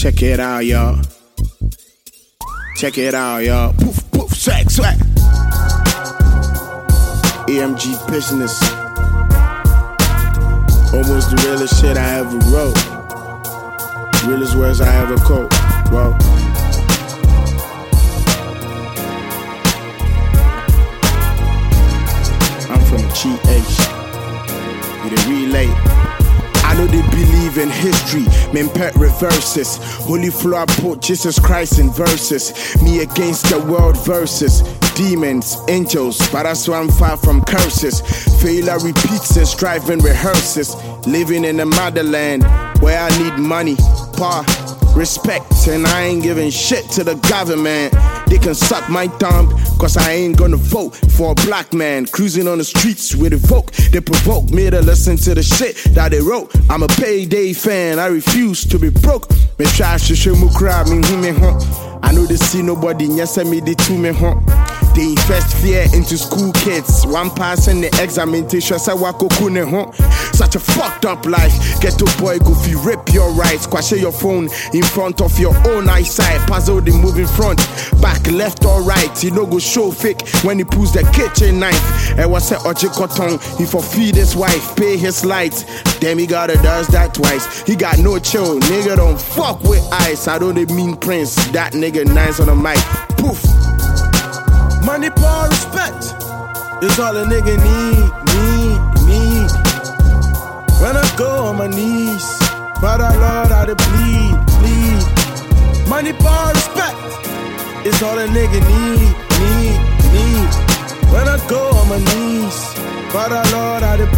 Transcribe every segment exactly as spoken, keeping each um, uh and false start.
Check it out, y'all. Check it out, y'all. Poof, poof, swag, swag. A M G business. Almost the realest shit I ever wrote. Realest words I ever quote. Whoa. I'm from G H. You the relay. I know they believe in history, men pet reverses. Holy flow, I put Jesus Christ in verses. Me against the world versus demons, angels, but that's why I'm far from curses. Failure repeats and striving rehearses. Living in the motherland where I need money, power, respect, and I ain't giving shit to the government. They can suck my thumb, cause I ain't gonna vote for a black man cruising on the streets with a vote. They provoke me to listen to the shit that they wrote. I'm a payday fan, I refuse to be broke. Me try to show me crowd, me who me huh. I know they see nobody, yes I me they to me huh. They invest fear into school kids. One passing the examination, say wako kune huh. Such a fucked up life. Ghetto boy go fi rip your rights. Kwashe your phone in front of your own eyesight. Puzzle the moving front, back, left or right. He no go show fake when he pulls the kitchen knife. And was say Oje Cotton, he for feed his wife, pay his lights. Then he gotta does that twice. He got no chill, nigga don't fuck with ice. I don't mean Prince, that nigga nice on the mic. Poof. Money, power, respect is all a nigga need, need, need. When I go on my knees, Father Lord, I dey plead, plead. Money, power, respect is all a nigga need, need, need. When I go on my knees, Father Lord, I dey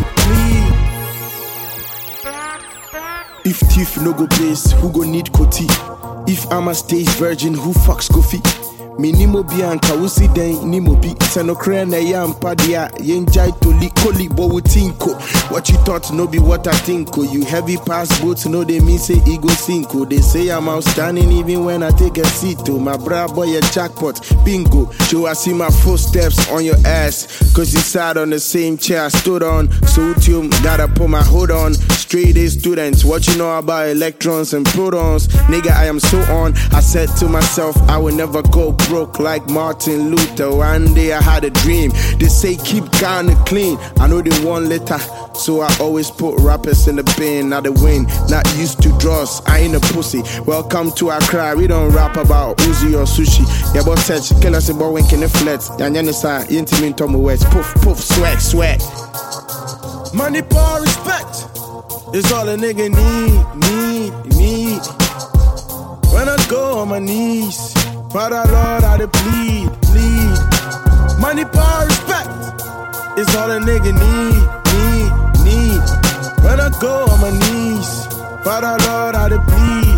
plead, plead. If thief no go place, who go need Koti? If I'm a stage virgin, who fucks Kofi? Me nimo bianca wusi den nimo bi seno kre na yampa dia yenjai to likoli bo wutinko. What you thought no be what I think. You heavy pass boots no they mean say ego cinco. They say I'm outstanding even when I take a seat to my bra boy a jackpot bingo. Show I see my footsteps on your ass cause you sat on the same chair I stood on. So you gotta put my hood on. Straight A students, what you know about electrons and protons? Nigga, I am so on. I said to myself I will never go broke like Martin Luther. One day I had a dream. They say keep Ghana clean. I know they want litter, so I always put rappers in the bin. Now the win, not used to draws. I ain't a pussy. Welcome to Accra. We don't rap about Uzi or sushi. Yeah, but touch, kill us about winking the flats. Yanyanisa, intimate Tomu West. Poof, poof, swag, swag. Money, power, respect is all a nigga need, need, need. When I go on my knees, Father Lord, I dey plead, plead. Money, power, respect is all a nigga need, need, need. When I go on my knees, Father Lord, I dey plead.